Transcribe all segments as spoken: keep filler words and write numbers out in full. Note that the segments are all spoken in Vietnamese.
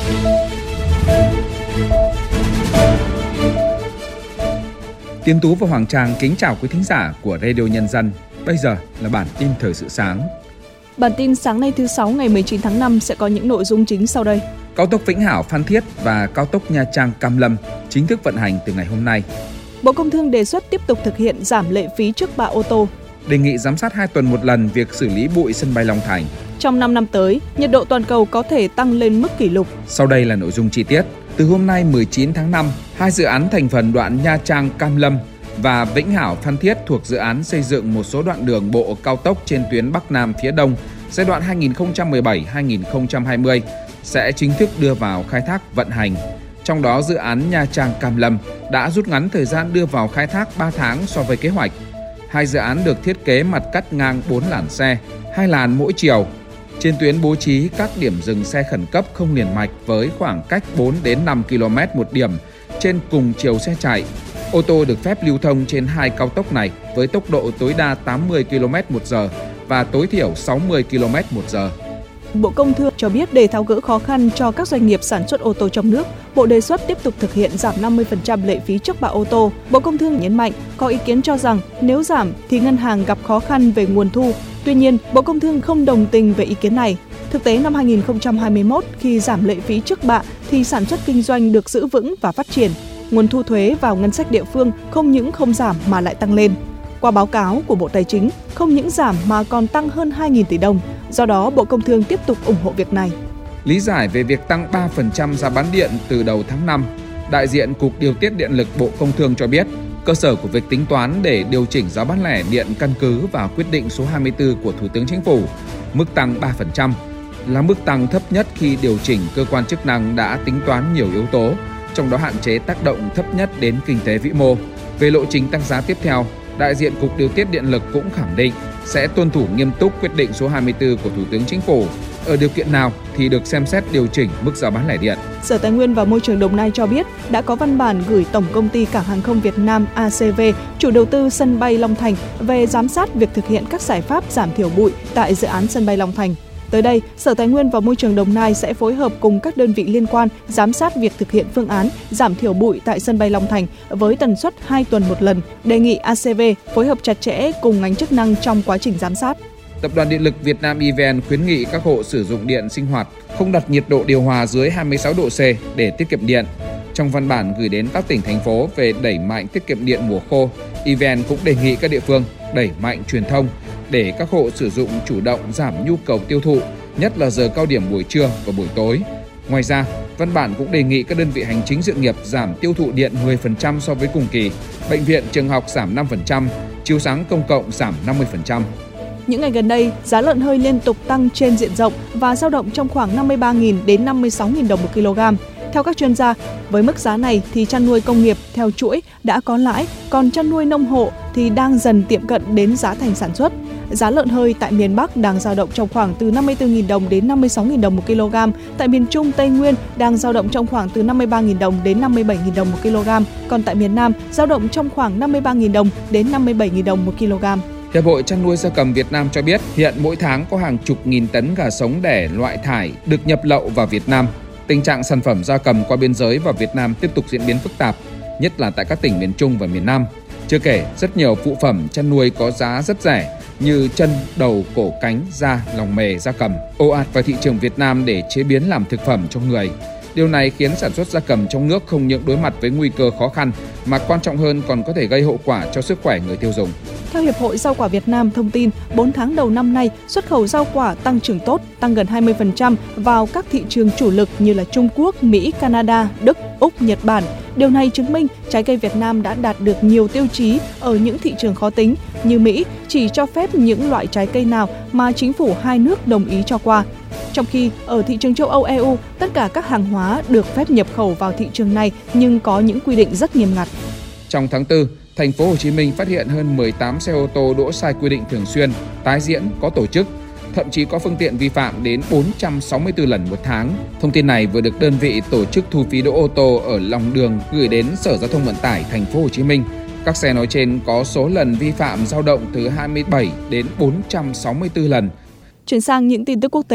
Tiến Tú và Hoàng Trang kính chào quý thính giả của Radio Nhân dân. Bây giờ là bản tin thời sự sáng. Bản tin sáng nay thứ sáu ngày mười chín tháng năm sẽ có những nội dung chính sau đây. Cao tốc Vĩnh Hảo Phan Thiết và cao tốc Nha Trang Cam Lâm chính thức vận hành từ ngày hôm nay. Bộ Công Thương đề xuất tiếp tục thực hiện giảm lệ phí trước bạ ô tô. Đề nghị giám sát hai tuần một lần việc xử lý bụi sân bay Long Thành. Trong năm năm tới, nhiệt độ toàn cầu có thể tăng lên mức kỷ lục. Sau đây là nội dung chi tiết. Từ hôm nay mười chín tháng năm, hai dự án thành phần đoạn Nha Trang Cam Lâm và Vĩnh Hảo Phan Thiết thuộc dự án xây dựng một số đoạn đường bộ cao tốc trên tuyến Bắc Nam phía Đông giai đoạn hai nghìn không trăm mười bảy đến hai nghìn không trăm hai mươi sẽ chính thức đưa vào khai thác vận hành. Trong đó dự án Nha Trang Cam Lâm đã rút ngắn thời gian đưa vào khai thác ba tháng so với kế hoạch. Hai dự án được thiết kế mặt cắt ngang bốn làn xe, hai làn mỗi chiều. Trên tuyến bố trí các điểm dừng xe khẩn cấp không liền mạch với khoảng cách bốn đến năm ki lô mét một điểm trên cùng chiều xe chạy. Ô tô được phép lưu thông trên hai cao tốc này với tốc độ tối đa tám mươi ki lô mét một giờ và tối thiểu sáu mươi ki lô mét một giờ. Bộ Công Thương cho biết để tháo gỡ khó khăn cho các doanh nghiệp sản xuất ô tô trong nước, Bộ đề xuất tiếp tục thực hiện giảm năm mươi phần trăm lệ phí trước bạ ô tô. Bộ Công Thương nhấn mạnh, có ý kiến cho rằng nếu giảm thì ngân hàng gặp khó khăn về nguồn thu. Tuy nhiên, Bộ Công Thương không đồng tình về ý kiến này. Thực tế năm hai nghìn không trăm hai mươi mốt, khi giảm lệ phí trước bạ thì sản xuất kinh doanh được giữ vững và phát triển. Nguồn thu thuế vào ngân sách địa phương không những không giảm mà lại tăng lên. Qua báo cáo của Bộ Tài chính, không những giảm mà còn tăng hơn hai nghìn tỷ đồng. Do đó, Bộ Công Thương tiếp tục ủng hộ việc này. Lý giải về việc tăng ba phần trăm giá bán điện từ đầu tháng năm, đại diện Cục Điều tiết Điện lực Bộ Công Thương cho biết, cơ sở của việc tính toán để điều chỉnh giá bán lẻ điện căn cứ vào quyết định số hai mươi tư của Thủ tướng Chính phủ. Mức tăng ba phần trăm là mức tăng thấp nhất khi điều chỉnh cơ quan chức năng đã tính toán nhiều yếu tố, trong đó hạn chế tác động thấp nhất đến kinh tế vĩ mô. Về lộ trình tăng giá tiếp theo, đại diện Cục Điều tiết Điện lực cũng khẳng định sẽ tuân thủ nghiêm túc quyết định số hai mươi tư của Thủ tướng Chính phủ. Ở điều kiện nào thì được xem xét điều chỉnh mức giá bán lẻ điện. Sở Tài nguyên và Môi trường Đồng Nai cho biết đã có văn bản gửi Tổng Công ty Cảng hàng không Việt Nam a xê vê, chủ đầu tư sân bay Long Thành về giám sát việc thực hiện các giải pháp giảm thiểu bụi tại dự án sân bay Long Thành. Tới đây, Sở Tài nguyên và Môi trường Đồng Nai sẽ phối hợp cùng các đơn vị liên quan giám sát việc thực hiện phương án giảm thiểu bụi tại sân bay Long Thành với tần suất hai tuần một lần, đề nghị a xê vê phối hợp chặt chẽ cùng ngành chức năng trong quá trình giám sát. Tập đoàn Điện lực Việt Nam e vê en khuyến nghị các hộ sử dụng điện sinh hoạt không đặt nhiệt độ điều hòa dưới hai mươi sáu độ C để tiết kiệm điện. Trong văn bản gửi đến các tỉnh, thành phố về đẩy mạnh tiết kiệm điện mùa khô, e vê en cũng đề nghị các địa phương đẩy mạnh truyền thông để các hộ sử dụng chủ động giảm nhu cầu tiêu thụ, nhất là giờ cao điểm buổi trưa và buổi tối. Ngoài ra, văn bản cũng đề nghị các đơn vị hành chính sự nghiệp giảm tiêu thụ điện mười phần trăm so với cùng kỳ, bệnh viện, trường học giảm năm phần trăm, chiếu sáng công cộng giảm năm mươi phần trăm. Những ngày gần đây, giá lợn hơi liên tục tăng trên diện rộng và dao động trong khoảng năm mươi ba nghìn đến năm mươi sáu nghìn đồng một kg. Theo các chuyên gia, với mức giá này thì chăn nuôi công nghiệp theo chuỗi đã có lãi, còn chăn nuôi nông hộ thì đang dần tiệm cận đến giá thành sản xuất. Giá lợn hơi tại miền Bắc đang dao động trong khoảng từ năm mươi tư nghìn đồng đến năm mươi sáu nghìn đồng một kg, tại miền Trung, Tây Nguyên đang dao động trong khoảng từ năm mươi ba nghìn đồng đến năm mươi bảy nghìn đồng một kg, còn tại miền Nam dao động trong khoảng năm mươi ba nghìn đồng đến năm mươi bảy nghìn đồng một kg. Hiệp hội Chăn nuôi gia cầm Việt Nam cho biết hiện mỗi tháng có hàng chục nghìn tấn gà sống đẻ loại thải được nhập lậu vào Việt Nam. Tình trạng sản phẩm gia cầm qua biên giới vào Việt Nam tiếp tục diễn biến phức tạp, nhất là tại các tỉnh miền Trung và miền Nam. Chưa kể, rất nhiều phụ phẩm chăn nuôi có giá rất rẻ như chân, đầu, cổ, cánh, da, lòng mề gia cầm ồ ạt vào thị trường Việt Nam để chế biến làm thực phẩm cho người. Điều này khiến sản xuất gia cầm trong nước không những đối mặt với nguy cơ khó khăn mà quan trọng hơn còn có thể gây hậu quả cho sức khỏe người tiêu dùng. Theo Hiệp hội Rau quả Việt Nam thông tin, bốn tháng đầu năm nay, xuất khẩu rau quả tăng trưởng tốt, tăng gần hai mươi phần trăm vào các thị trường chủ lực như là Trung Quốc, Mỹ, Canada, Đức, Úc, Nhật Bản. Điều này chứng minh trái cây Việt Nam đã đạt được nhiều tiêu chí ở những thị trường khó tính như Mỹ chỉ cho phép những loại trái cây nào mà chính phủ hai nước đồng ý cho qua. Trong khi ở thị trường châu Âu e u, tất cả các hàng hóa được phép nhập khẩu vào thị trường này nhưng có những quy định rất nghiêm ngặt. Trong tháng tư, thành phố Hồ Chí Minh phát hiện hơn mười tám xe ô tô đỗ sai quy định thường xuyên, tái diễn, có tổ chức, thậm chí có phương tiện vi phạm đến bốn trăm sáu mươi tư lần một tháng. Thông tin này vừa được đơn vị tổ chức thu phí đỗ ô tô ở lòng đường gửi đến Sở Giao thông Vận tải thành phố Hồ Chí Minh. Các xe nói trên có số lần vi phạm dao động từ hai mươi bảy đến bốn trăm sáu mươi tư lần. Chuyển sang những tin tức quốc tế,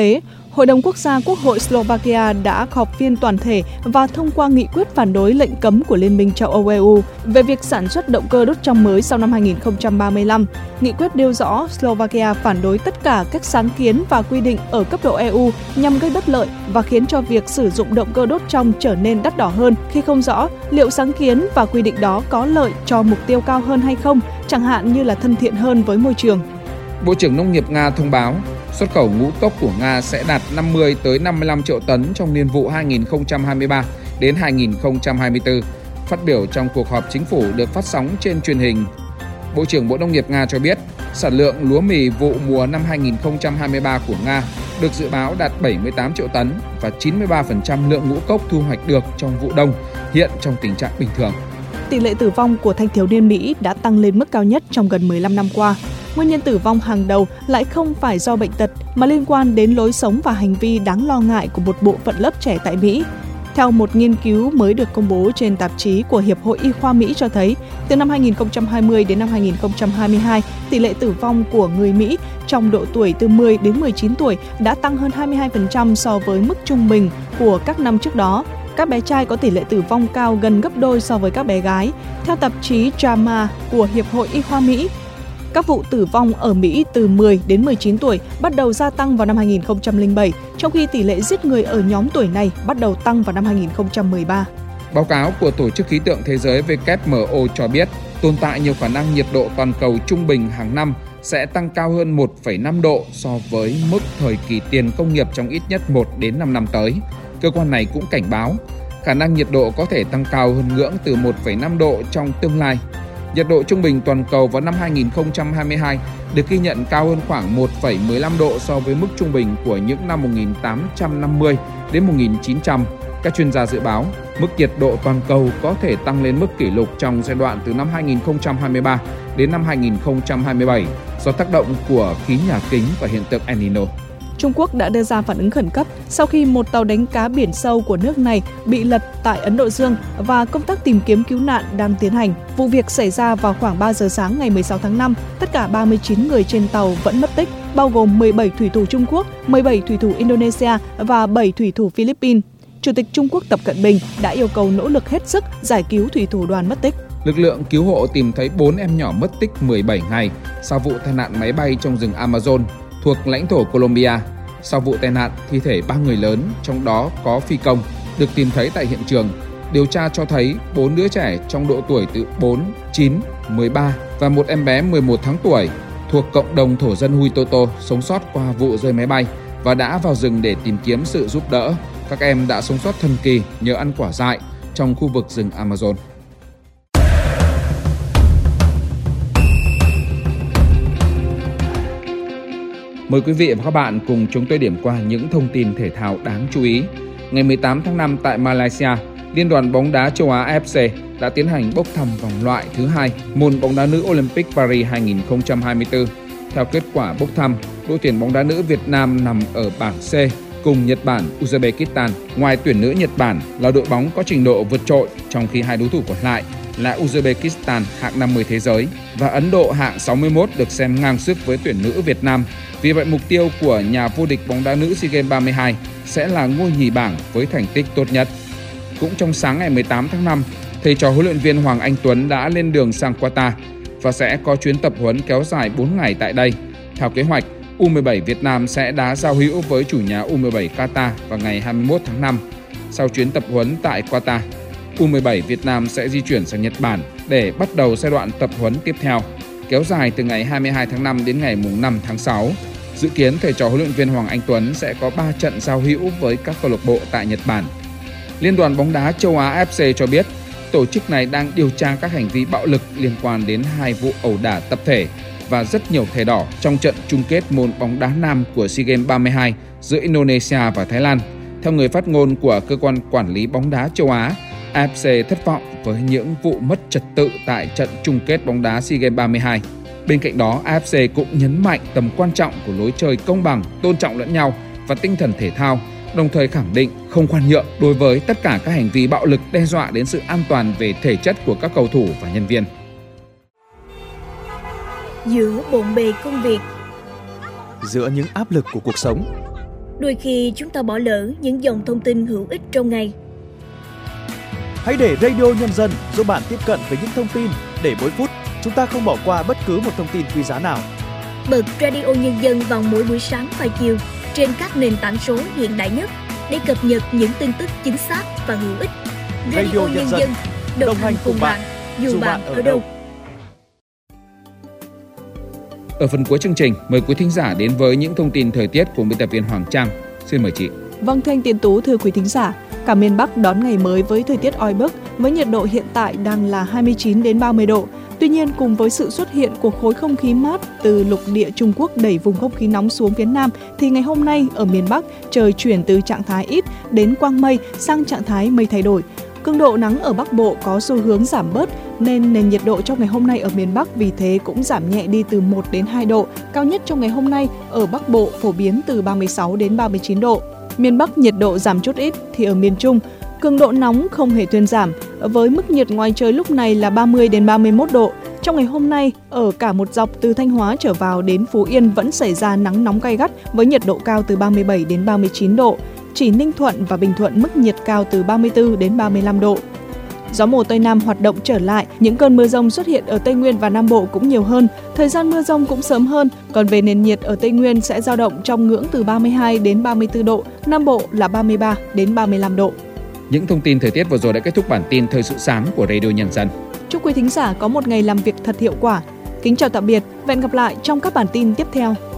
Hội đồng Quốc gia Quốc hội Slovakia đã họp phiên toàn thể và thông qua nghị quyết phản đối lệnh cấm của Liên minh châu Âu E U về việc sản xuất động cơ đốt trong mới sau năm hai nghìn không trăm ba mươi lăm. Nghị quyết nêu rõ Slovakia phản đối tất cả các sáng kiến và quy định ở cấp độ E U nhằm gây bất lợi và khiến cho việc sử dụng động cơ đốt trong trở nên đắt đỏ hơn khi không rõ liệu sáng kiến và quy định đó có lợi cho mục tiêu cao hơn hay không, chẳng hạn như là thân thiện hơn với môi trường. Bộ trưởng Nông nghiệp Nga thông báo xuất khẩu ngũ cốc của Nga sẽ đạt năm mươi tới năm mươi lăm triệu tấn trong niên vụ hai nghìn không trăm hai mươi ba đến hai nghìn không trăm hai mươi tư. Phát biểu trong cuộc họp chính phủ được phát sóng trên truyền hình, Bộ trưởng Bộ Nông nghiệp Nga cho biết sản lượng lúa mì vụ mùa năm hai nghìn không trăm hai mươi ba của Nga được dự báo đạt bảy mươi tám triệu tấn và chín mươi ba phần trăm lượng ngũ cốc thu hoạch được trong vụ đông hiện trong tình trạng bình thường. Tỷ lệ tử vong của thanh thiếu niên Mỹ đã tăng lên mức cao nhất trong gần mười lăm năm qua. Nguyên nhân tử vong hàng đầu lại không phải do bệnh tật mà liên quan đến lối sống và hành vi đáng lo ngại của một bộ phận lớp trẻ tại Mỹ. Theo một nghiên cứu mới được công bố trên tạp chí của Hiệp hội Y khoa Mỹ cho thấy, từ năm hai nghìn không trăm hai mươi đến năm hai nghìn không trăm hai mươi hai, tỷ lệ tử vong của người Mỹ trong độ tuổi từ mười đến mười chín tuổi đã tăng hơn hai mươi hai phần trăm so với mức trung bình của các năm trước đó. Các bé trai có tỷ lệ tử vong cao gần gấp đôi so với các bé gái. Theo tạp chí J A M A của Hiệp hội Y khoa Mỹ, các vụ tử vong ở Mỹ từ mười đến mười chín tuổi bắt đầu gia tăng vào năm hai nghìn không trăm lẻ bảy, trong khi tỷ lệ giết người ở nhóm tuổi này bắt đầu tăng vào năm hai nghìn không trăm mười ba. Báo cáo của Tổ chức Khí tượng Thế giới W M O cho biết tồn tại nhiều khả năng nhiệt độ toàn cầu trung bình hàng năm sẽ tăng cao hơn một phẩy năm độ so với mức thời kỳ tiền công nghiệp trong ít nhất một đến năm năm tới. Cơ quan này cũng cảnh báo khả năng nhiệt độ có thể tăng cao hơn ngưỡng từ một phẩy năm độ trong tương lai. Nhiệt độ trung bình toàn cầu vào năm hai nghìn không trăm hai mươi hai được ghi nhận cao hơn khoảng một phẩy mười lăm độ so với mức trung bình của những năm một nghìn tám trăm năm mươi đến một nghìn chín trăm. Các chuyên gia dự báo mức nhiệt độ toàn cầu có thể tăng lên mức kỷ lục trong giai đoạn từ năm hai nghìn không trăm hai mươi ba đến năm hai nghìn không trăm hai mươi bảy do tác động của khí nhà kính và hiện tượng El Nino. Trung Quốc đã đưa ra phản ứng khẩn cấp sau khi một tàu đánh cá biển sâu của nước này bị lật tại Ấn Độ Dương và công tác tìm kiếm cứu nạn đang tiến hành. Vụ việc xảy ra vào khoảng ba giờ sáng ngày mười sáu tháng năm. Tất cả ba mươi chín người trên tàu vẫn mất tích, bao gồm mười bảy thủy thủ Trung Quốc, mười bảy thủy thủ Indonesia và bảy thủy thủ Philippines. Chủ tịch Trung Quốc Tập Cận Bình đã yêu cầu nỗ lực hết sức giải cứu thủy thủ đoàn mất tích. Lực lượng cứu hộ tìm thấy bốn em nhỏ mất tích mười bảy ngày sau vụ tai nạn máy bay trong rừng Amazon thuộc lãnh thổ Colombia. Sau vụ tai nạn, thi thể ba người lớn, trong đó có phi công, được tìm thấy tại hiện trường. Điều tra cho thấy bốn đứa trẻ trong độ tuổi từ bốn, chín, mười ba và một em bé mười một tháng tuổi thuộc cộng đồng thổ dân Huitoto sống sót qua vụ rơi máy bay và đã vào rừng để tìm kiếm sự giúp đỡ. Các em đã sống sót thần kỳ nhờ ăn quả dại trong khu vực rừng Amazon. Mời quý vị và các bạn cùng chúng tôi điểm qua những thông tin thể thao đáng chú ý. Ngày mười tám tháng năm tại Malaysia, Liên đoàn bóng đá châu Á A F C đã tiến hành bốc thăm vòng loại thứ hai môn bóng đá nữ Olympic Paris hai nghìn không trăm hai mươi tư. Theo kết quả bốc thăm, đội tuyển bóng đá nữ Việt Nam nằm ở bảng C cùng Nhật Bản, Uzbekistan. Ngoài tuyển nữ Nhật Bản là đội bóng có trình độ vượt trội, trong khi hai đối thủ còn lại là Uzbekistan hạng năm mươi thế giới và Ấn Độ hạng sáu mươi mốt được xem ngang sức với tuyển nữ Việt Nam. Vì vậy mục tiêu của nhà vô địch bóng đá nữ SEA Games ba mươi hai sẽ là ngôi nhì bảng với thành tích tốt nhất. Cũng trong sáng ngày mười tám tháng năm, thầy trò huấn luyện viên Hoàng Anh Tuấn đã lên đường sang Qatar và sẽ có chuyến tập huấn kéo dài bốn ngày tại đây. Theo kế hoạch, U mười bảy Việt Nam sẽ đá giao hữu với chủ nhà U mười bảy Qatar vào ngày hai mươi mốt tháng năm. Sau chuyến tập huấn tại Qatar, U mười bảy Việt Nam sẽ di chuyển sang Nhật Bản để bắt đầu giai đoạn tập huấn tiếp theo, kéo dài từ ngày hai mươi hai tháng năm đến ngày năm tháng sáu. Dự kiến thầy trò huấn luyện viên Hoàng Anh Tuấn sẽ có ba trận giao hữu với các câu lạc bộ tại Nhật Bản. Liên đoàn bóng đá châu Á A F C cho biết, tổ chức này đang điều tra các hành vi bạo lực liên quan đến hai vụ ẩu đả tập thể và rất nhiều thẻ đỏ trong trận chung kết môn bóng đá nam của SEA Games ba mươi hai giữa Indonesia và Thái Lan. Theo người phát ngôn của cơ quan quản lý bóng đá châu Á, A F C thất vọng với những vụ mất trật tự tại trận chung kết bóng đá SEA Games ba mươi hai. Bên cạnh đó, A F C cũng nhấn mạnh tầm quan trọng của lối chơi công bằng, tôn trọng lẫn nhau và tinh thần thể thao, đồng thời khẳng định không khoan nhượng đối với tất cả các hành vi bạo lực đe dọa đến sự an toàn về thể chất của các cầu thủ và nhân viên. Giữa bộn bề công việc, giữa những áp lực của cuộc sống, Đôi khi chúng ta bỏ lỡ những dòng thông tin hữu ích trong ngày. Hãy để Radio Nhân dân giúp bạn tiếp cận với những thông tin để mỗi phút chúng ta không bỏ qua bất cứ một thông tin quý giá nào. Bật Radio Nhân dân vào mỗi buổi sáng và chiều trên các nền tảng số hiện đại nhất để cập nhật những tin tức chính xác và hữu ích. Radio, Radio Nhân dân, đồng, đồng hành cùng bạn, dù bạn ở đâu. Ở phần cuối chương trình, mời quý thính giả đến với những thông tin thời tiết của biên tập viên Hoàng Trang. Xin mời chị. Vâng, thưa anh Tiến Tú, thưa quý thính giả, cả miền Bắc đón ngày mới với thời tiết oi bức, với nhiệt độ hiện tại đang là hai mươi chín đến ba mươi độ. Tuy nhiên, cùng với sự xuất hiện của khối không khí mát từ lục địa Trung Quốc đẩy vùng không khí nóng xuống phía Nam, thì ngày hôm nay ở miền Bắc trời chuyển từ trạng thái ít đến quang mây sang trạng thái mây thay đổi. Cường độ nắng ở Bắc Bộ có xu hướng giảm bớt nên nền nhiệt độ trong ngày hôm nay ở miền Bắc vì thế cũng giảm nhẹ đi từ một đến hai độ. Cao nhất trong ngày hôm nay ở Bắc Bộ phổ biến từ ba mươi sáu đến ba mươi chín độ. Miền Bắc nhiệt độ giảm chút ít thì ở miền Trung cường độ nóng không hề thuyên giảm, với mức nhiệt ngoài trời lúc này là ba mươi đến ba mươi mốt độ. Trong ngày hôm nay, ở cả một dọc từ Thanh Hóa trở vào đến Phú Yên vẫn xảy ra nắng nóng gay gắt với nhiệt độ cao từ ba mươi bảy đến ba mươi chín độ. Chỉ Ninh Thuận và Bình Thuận mức nhiệt cao từ ba mươi tư đến ba mươi lăm độ. Gió mùa Tây Nam hoạt động trở lại, những cơn mưa rông xuất hiện ở Tây Nguyên và Nam Bộ cũng nhiều hơn. Thời gian mưa rông cũng sớm hơn, còn về nền nhiệt ở Tây Nguyên sẽ dao động trong ngưỡng từ ba mươi hai đến ba mươi tư độ, Nam Bộ là ba mươi ba đến ba mươi lăm độ. Những thông tin thời tiết vừa rồi đã kết thúc bản tin Thời sự sáng của Radio Nhân dân. Chúc quý thính giả có một ngày làm việc thật hiệu quả. Kính chào tạm biệt, và hẹn gặp lại trong các bản tin tiếp theo.